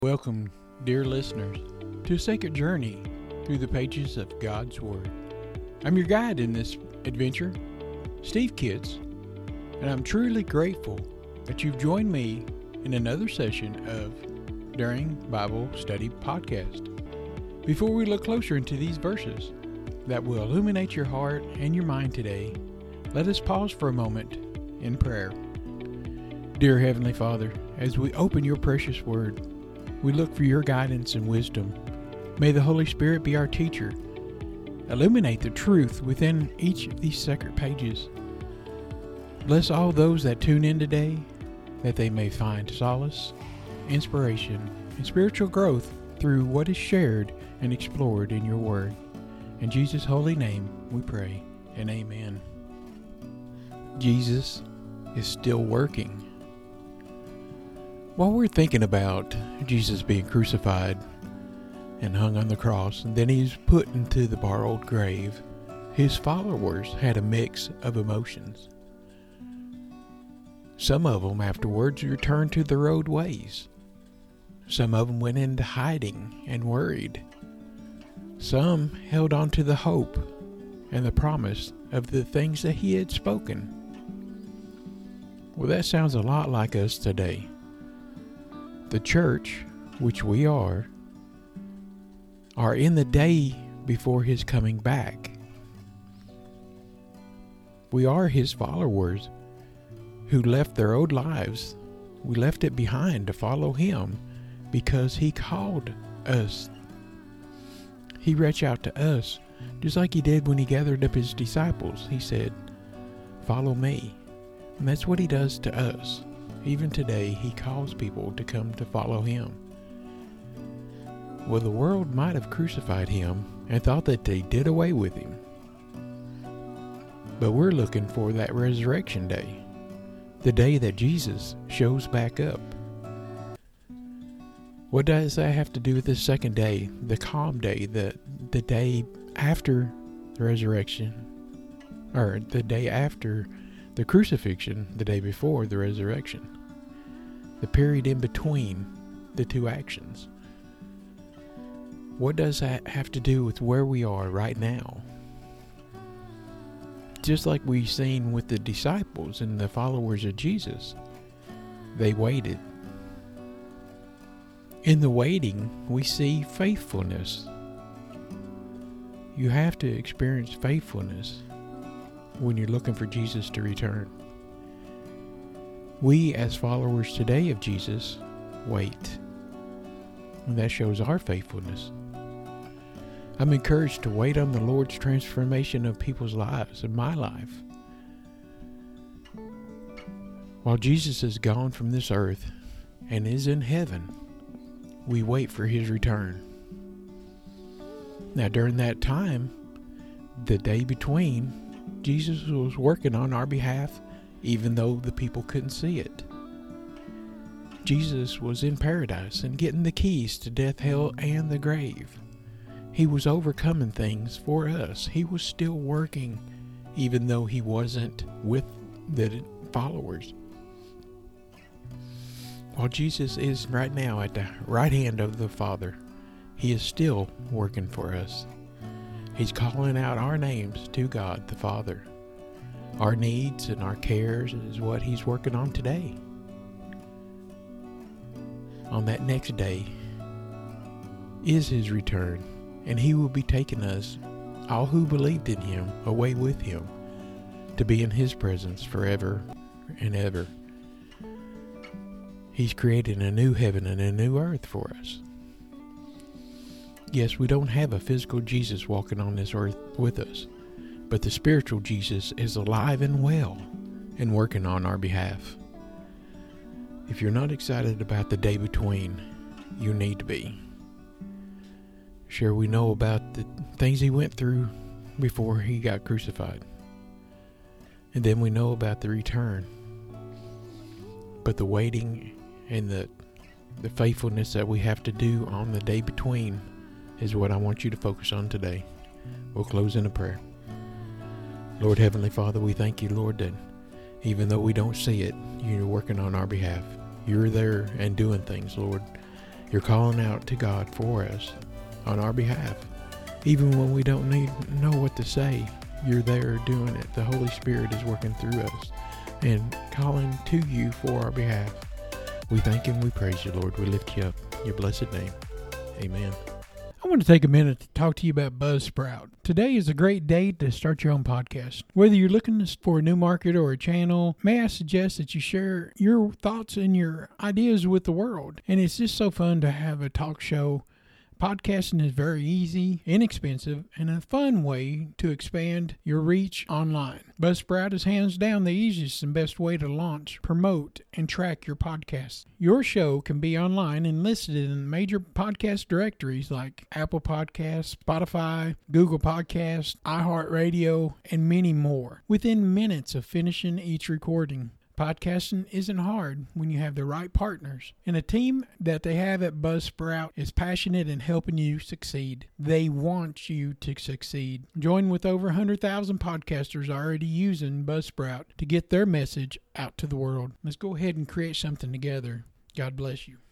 Welcome, dear listeners, to a sacred journey through the pages of God's Word. I'm your guide in this adventure, Steve Kitts, and I'm truly grateful that you've joined me in another session of During Bible Study Podcast. Before we look closer into these verses that will illuminate your heart and your mind today, let us pause for a moment in prayer. Dear Heavenly Father, as we open your precious Word, we look for your guidance and wisdom. May the Holy Spirit be our teacher. Illuminate the truth within each of these sacred pages. Bless all those that tune in today, that they may find solace, inspiration, and spiritual growth through what is shared and explored in your Word. In Jesus' holy name we pray, and amen. Jesus is still working. While we're thinking about Jesus being crucified and hung on the cross, and then he's put into the borrowed grave, his followers had a mix of emotions. Some of them afterwards returned to their old ways. Some of them went into hiding and worried. Some held on to the hope and the promise of the things that he had spoken. Well, that sounds a lot like us today. The church, which we are in the day before his coming back. We are his followers who left their old lives. We left it behind to follow him because he called us. He reached out to us just like he did when he gathered up his disciples. He said, "Follow me." And that's what he does to us. Even today, he calls people to come to follow him. Well, the world might have crucified him and thought that they did away with him. But we're looking for that resurrection day, the day that Jesus shows back up. What does that have to do with the second day, the calm day, the day after the resurrection, or the day after the crucifixion, the day before the resurrection, the period in between the two actions? What does that have to do with where we are right now? Just like we've seen with the disciples and the followers of Jesus, they waited. In the waiting, we see faithfulness. You have to experience faithfulness when you're looking for Jesus to return. We, as followers today of Jesus, wait. And that shows our faithfulness. I'm encouraged to wait on the Lord's transformation of people's lives, in my life. While Jesus is gone from this earth and is in heaven, we wait for his return. Now, during that time, the day between, Jesus was working on our behalf, even though the people couldn't see it. Jesus was in paradise and getting the keys to death, hell, and the grave. He was overcoming things for us. He was still working, even though he wasn't with the followers. While Jesus is right now at the right hand of the Father, he is still working for us. He's calling out our names to God the Father. Our needs and our cares is what he's working on today. On that next day is his return, and he will be taking us, all who believed in him, away with him to be in his presence forever and ever. He's created a new heaven and a new earth for us. Yes, we don't have a physical Jesus walking on this earth with us, but the spiritual Jesus is alive and well and working on our behalf. If you're not excited about the day between, you need to be. Sure, we know about the things he went through before he got crucified. And then we know about the return. But the waiting and the faithfulness that we have to do on the day between is what I want you to focus on today. We'll close in a prayer. Lord Heavenly Father, we thank you, Lord, that even though we don't see it, you're working on our behalf. You're there and doing things, Lord. You're calling out to God for us on our behalf. Even when we don't know what to say, you're there doing it. The Holy Spirit is working through us and calling to you for our behalf. We thank and we praise you, Lord. We lift you up in your blessed name. Amen. I want to take a minute to talk to you about Buzzsprout. Today is a great day to start your own podcast. Whether you're looking for a new market or a channel, may I suggest that you share your thoughts and your ideas with the world. And it's just so fun to have a talk show. Podcasting is very easy, inexpensive, and a fun way to expand your reach online. Buzzsprout is hands down the easiest and best way to launch, promote, and track your podcast. Your show can be online and listed in major podcast directories like Apple Podcasts, Spotify, Google Podcasts, iHeartRadio, and many more within minutes of finishing each recording. Podcasting isn't hard when you have the right partners. And a team that they have at Buzzsprout is passionate in helping you succeed. They want you to succeed. Join with over 100,000 podcasters already using Buzzsprout to get their message out to the world. Let's go ahead and create something together. God bless you.